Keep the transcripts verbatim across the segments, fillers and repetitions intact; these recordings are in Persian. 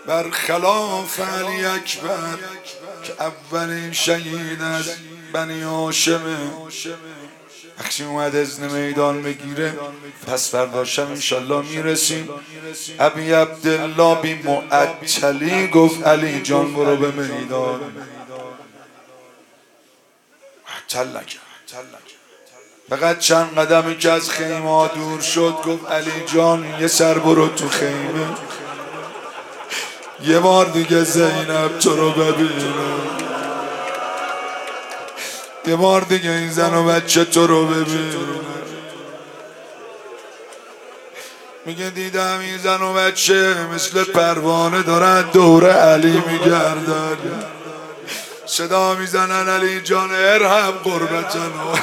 برخلاف علی اکبر که اولین شهید از بنی هاشمه. وقتی اومد اذن میدان بگیره پس فرداشم انشالله میرسیم. ابی عبدالله بی معطلی گفت علی جان برو به میدان. معطل نکرد، فقط چند قدمی که از خیمه دور شد گفت علی جان یه سر برو تو خیمه، یه بار دیگه زینب تو رو ببینم، یه بار دیگه این زن و بچه تو رو ببینم. میگه دیدم این زن و بچه مثل پروانه دارن دور علی میگردن، صدا میزنن علی جان ارحم قربتنا.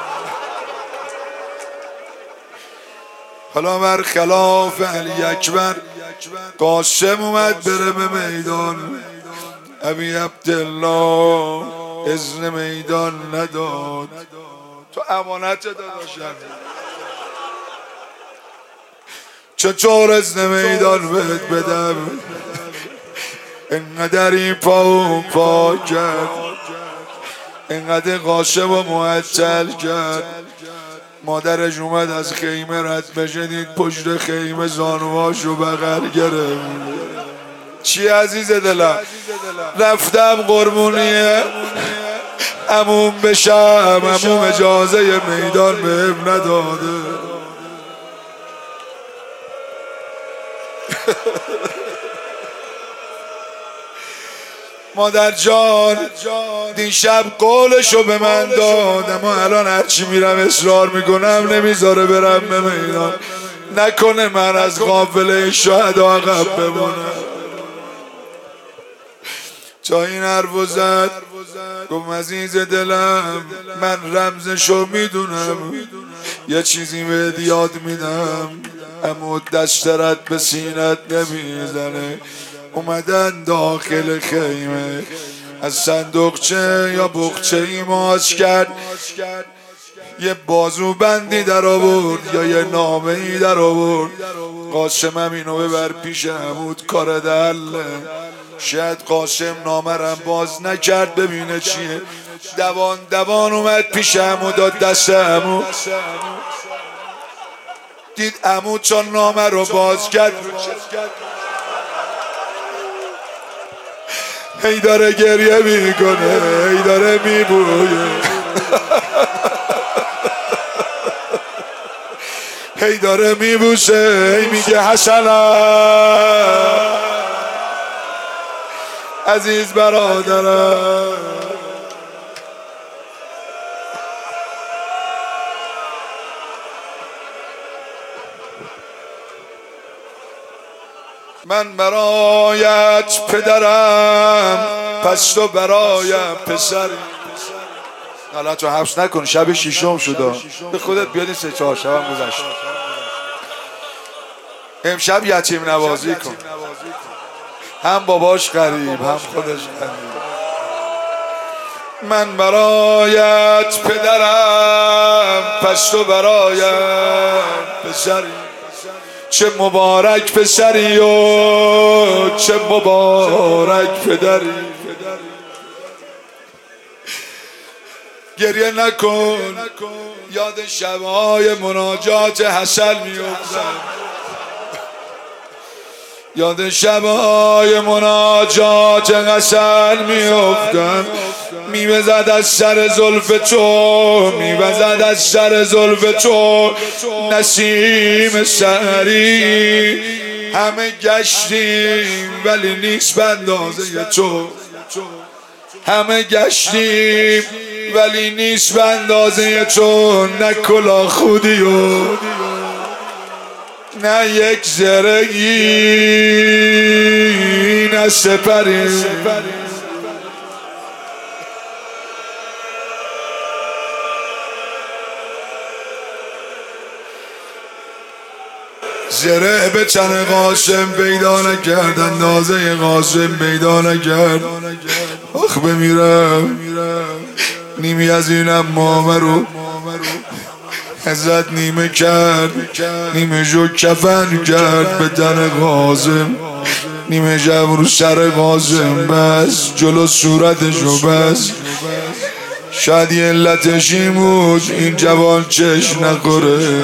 حالا برخلاف علی اکبر قاسم اومد بره به میدان. ابی عبدالله اذن میدان نداد. تو امانت داداشم چطور اذن میدان بهت بدم؟ اینقدر این پا پا کرد، اینقدر قاسم و معطل کرد. مادرش اومد از خیمه رد بشه، دید پشت خیمه زانوهاشو بغل گرفت. چی عزیز دلم؟ رفتم قربونیه عموم بشم، عموم اجازه میدان بهم نداده. مادر جان دیشب قولشو به من داد، اما الان هرچی میرم اصرار میکنم نمیذاره برم به میدان. نکنه من از قافله شهدا عقب بمونم. تا این حرفو زد گفت عزیز دلم من رمزشو میدونم، یه چیزی بهت یاد میدم، اما دسترت به سینت نمیزنه. اومدن داخل خیمه، از صندوقچه یا بخچه ای ماچ کرد، یه بازو بندی در آورد یا یه نامه ای در آورد. قاسم هم اینو ببر پیش عمود کار دله. شاید قاسم نامه رم باز نکرد ببینه چیه. دوان دوان اومد پیش عمود داد دست عمود، دید عمود چون نامه رو باز کرد هی داره گریه میکنه، هی داره میبویه، هی داره میبوسه، هی میگه حسنم عزیز برادرم. من برایت پدرم پس تو برایم پسری. حالا تو حبس نکن، شب شیشم شده به خودت بیادی سه چهار شبم گذشت. امشب یتیم نوازی کن، هم باباش غریب هم خودش غریب. من برایت پدرم پس تو برایم پسری. چه مبارک پسری و چه مبارک پدری. گریه نکن، یاد شبهای مناجات حسن میافتم، یاد شبهای مناجات حسن میافتم. میوزد از سر زلف تو، میوزد از سر زلف تو نسیم سحری. همه گشتیم ولی نیست به اندازه تو، همه گشتیم ولی نیست به اندازه تو. نه کلاه خودی و نه یک زرگی، نه سپری. زره به تن قاسم پیدا نکرد، اندازه قاسم پیدا نکرد. آخ بمیرم، نیمی از اینم مامه رو ازت نیمه کرد، نیمه جو کفن کرد به تن قاسم. نیمه شب رو سر قاسم بس جلو صورتشو بس. شاید یه علتش این بود این جوان چش نخوره.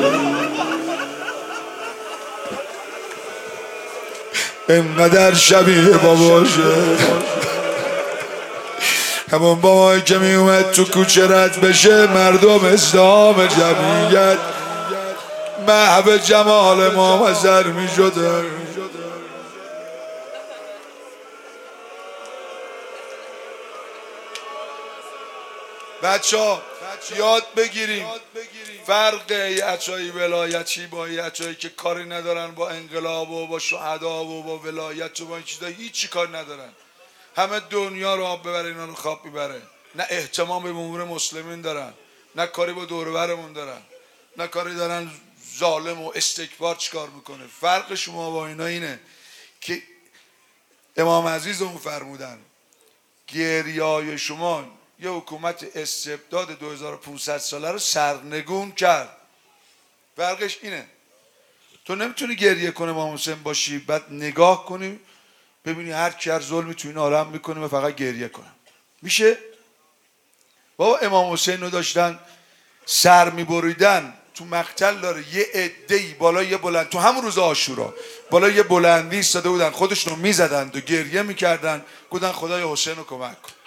اینقدر شبیه باباشه، همون بابایی که می اومد تو کوچه رد بشه مردم ازدهام جمعیت محو جمال ما مزر می شدن. بچه ها یاد بگیریم فرق یچای ولایتی با یچایی که کاری ندارن با انقلاب و با شهدا و با ولایت و با این چیزا هیچی کار ندارن. همه دنیا رو آب ببره اینا رو خواب میبره. نه احتمام به امور مسلمین دارن، نه کاری با دور و برمون دارن، نه کاری دارن ظالم و استکبار چیکار میکنه. فرق شما با اینا اینه که امام عزیز اون فرمودن گریای شما یه حکومت استبداد دو هزار و پانصد ساله رو سرنگون کرد. فرقش اینه تو نمیتونی گریه کنه امام حسین باشی بعد نگاه کنی ببینی هر کی هر ظلمی تو این عالم میکنه و فقط گریه کنم. میشه؟ بابا امام حسین رو داشتن سر میبریدن تو مقتل داره یه عده‌ای بالا یه بلند تو همون روز عاشورا بالا یه بلندی ایستاده بودن خودشون رو میزدند و گریه میکردن گفتن خدای حسین رو کمک کن.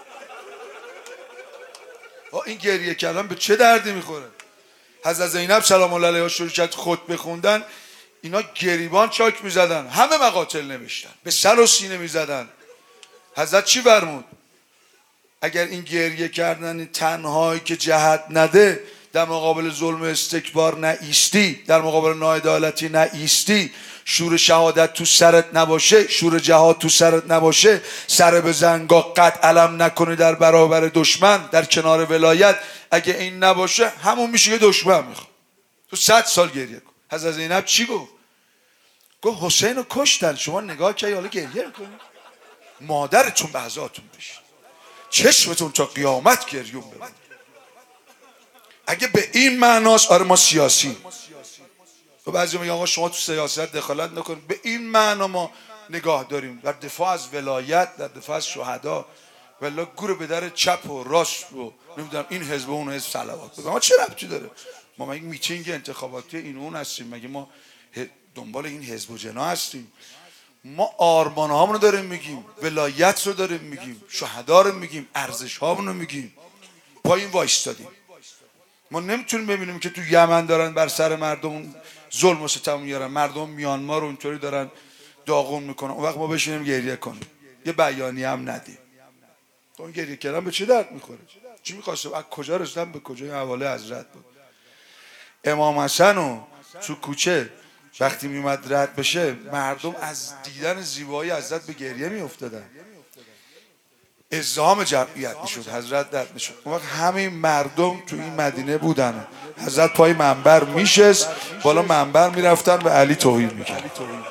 این گریه کردن به چه دردی میخوره؟ حضرت زینب سلام الله علیها شروع کرد خطبه خوندن اینا گریبان چاک میزدن همه مقاتل نوشتن به سر و سینه میزدن. حضرت چی فرمود؟ اگر این گریه کردن تنهایی که جهت نده در مقابل ظلم و استکبار نه ایستی، در مقابل ناعدالتی نه ایستی، شور شهادت تو سرت نباشه، شور جهاد تو سرت نباشه، سر به زنگا قد علم نکنی در برابر دشمن در کنار ولایت، اگه این نباشه همون میشه که دشمن میخواد. تو صد سال گریه کن. حضرت زینب چی گفت؟ گفت حسین رو کشتن شما نگاه که حالا گریه میکنی؟ مادرتون به عزاتون بشه چشمتون تا قیامت گریون ببین. اگه به این معناست آره ما سیاسی تو بعضی میگن آقا شما تو سیاست دخالت نکنید، به این معنا ما نگاه داریم در دفاع از ولایت در دفاع از شهدا والله گور به در چپ و راست و نمیدونم این حزب و اون حزب صلوات بگم ما چه ربطی داره؟ ما مگه میتینگ انتخاباتی این اون هستیم؟ مگه ما دنبال این حزب و جنا هستیم؟ ما آرمان هامون رو داریم میگیم، ولایت رو داریم میگیم، شهدا رو میگیم، ارزش هامون رو میگیم، پایین وایستادیم. ما نمیتونیم ببینیم که تو یمن دارن بر سر مردم ظلم و ستم میارن، مردم میانمار رو اونطوری دارن داغون میکنن، اون وقت ما بشینیم گریه کنیم یه بیانیه هم ندیم. اون گریه کردن به چه درد میخوره؟ چی میخواسته؟ از کجا رسیدن به کجا؟ این حواله حضرت بود. امام حسن رو تو کوچه وقتی میومد رد بشه مردم از دیدن زیبایی حضرت به گریه میافتادن، ازدحام جمعیت میشد، حضرت رد میشد. اون وقت همین مردم تو این مدینه بودن، حضرت پای منبر میشست، بالا منبر میرفتن به علی توهین میکرد،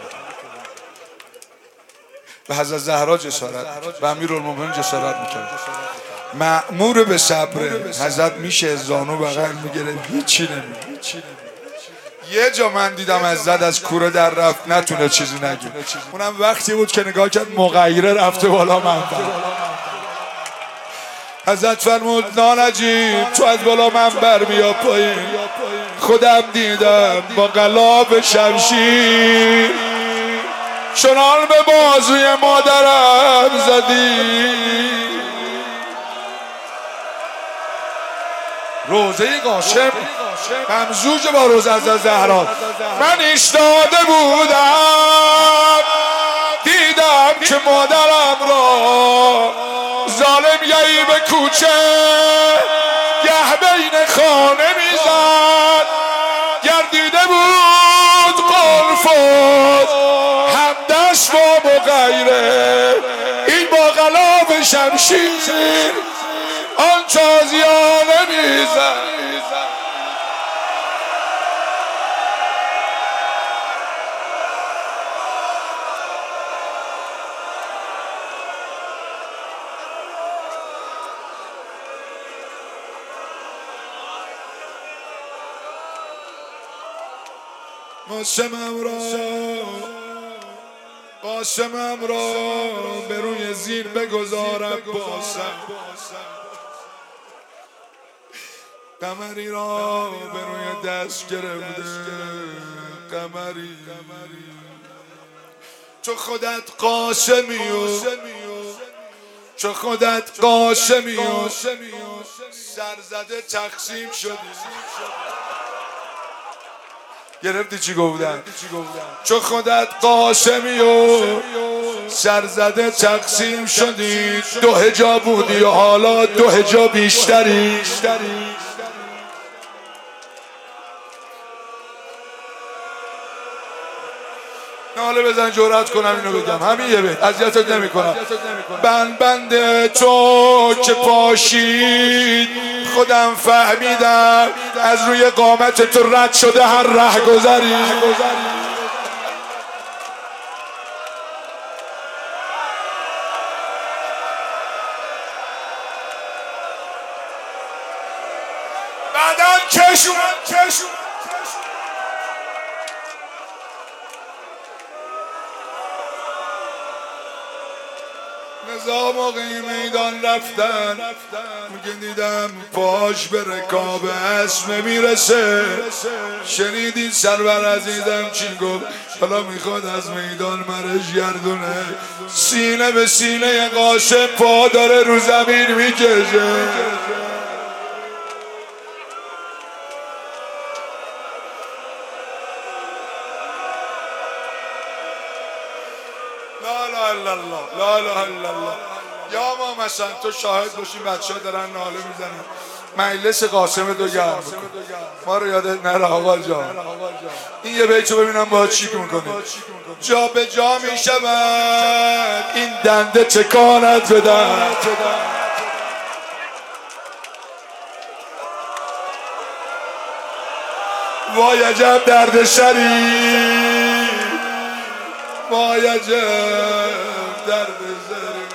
به حضرت زهرا جسارت میکرد، به امیرالمومنین جسارت میکرد. مأمور به صبر حضرت میشه زانو بغل میگیره هیچی نمیگه. یه جا من دیدم حضرت از کوره در رفت نتونه چیزی نگه، اونم وقتی بود که نگاه کرد مغیره رفته بالا منبر. حضرت فرمود نانجیب تو از بالا منبر بیا پایین، خودم دیدم با قلاب شمشیر چنان به بازوی مادرم زدی. روزه قاسم ممزوج با روز از زهرا. من ایستاده بودم دیدم که مادرم را ظالم یهی به کوچه گه بین خانه میزد، گردیده بود قلف همدست با مغیره، این با غلاب شمشیر آن تازیانه میزد. مسلمم را قاسمم را به روی زیر بگذارم باسم، قمری را به روی دست گرفته. قمری چو خودت قاسمی و چو خودت قاسمی و سرزده تقسیم شدی. گرفتی چی گفتم؟ چو خودت قاسمی و سرزده تقسیم شدی. دو هجا بودی و حالا دو هجا بیشتری. ناله بزن جرأت کنم اینو بگم، همین یه بیت اذیتت نمی‌کنم. بند بند تو که پاشید خودم فهمیدم، از روی قامت تو رد شده هر ره گذری. بعدن کشون کشون نظام آقای میدان رفتن، میگه دیدم پاش به رکاب اسم میرسه. شنیدین سرور عزیزم چی گفت؟ حالا میخواد از میدان مرش گردونه. سینه به سینه قاسم پا داره رو زمین میکشه. لا لا الا الله، لا لا الا الله. یا ما مثلا تو شاهد باشی بچه ها دارن ناله میزنن، مجلس قاسم دو گرم بکن، ما رو یادت نره آقا جان. این یه بیتو ببینم با چیک میکنی. جا به جا میشود این دنده تکانت بدن، وای عجب درد سری، وای عجب درد سری.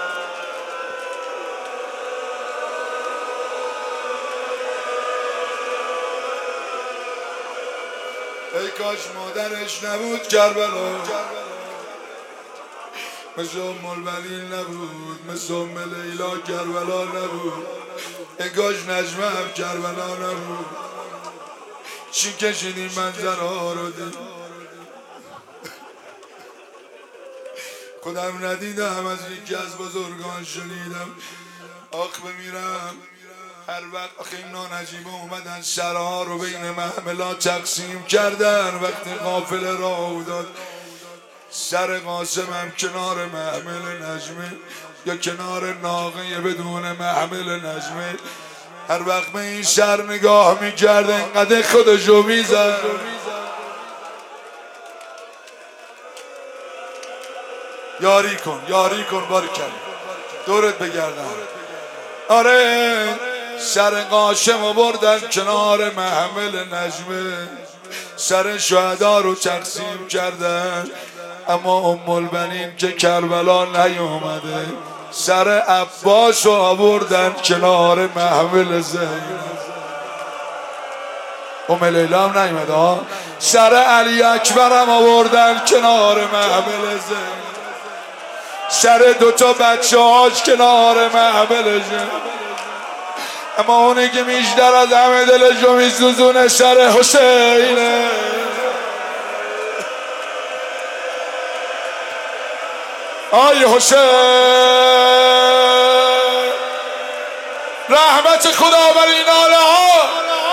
ای کاش مادرش نبود کربلا، مثل ام البنین نبود، مثل ام لیلا کربلا نبود. ای کاش نجمه هم کربلا نبود. چی کشیدیم منظرها رو دید، خودم ندیدم از یکی از بزرگان شنیدم. آخ بمیرم هر وقت آخه این نانجیبه اومدن سرها رو بین محملات تقسیم کردن. وقتی قافله راه داد سر قاسمم کنار محمل نجمه یا کنار ناقه بدون محمل نجمه. هر وقت به این سر نگاه میکرد انقدر خودشو میزد. یاری کن یاری کن باری کن دورت بگردم. آره سر قاسم رو بردن کنار محمل نجمه، سر شهدا رو تقسیم کردن. اما ام البنین که کربلا نیومده، سر عباس رو آوردن کنار محمل زینب. ام لیلا هم نیومده ها. سر علی اکبر هم آوردن کنار محمل زینب، سر دوتا بچه هاش کنار محمل زینب. اما اونی که بیشتر از همه دلشو میسوزونه سر حسینه. آی حسین رحمت خدا بر این ناله ها.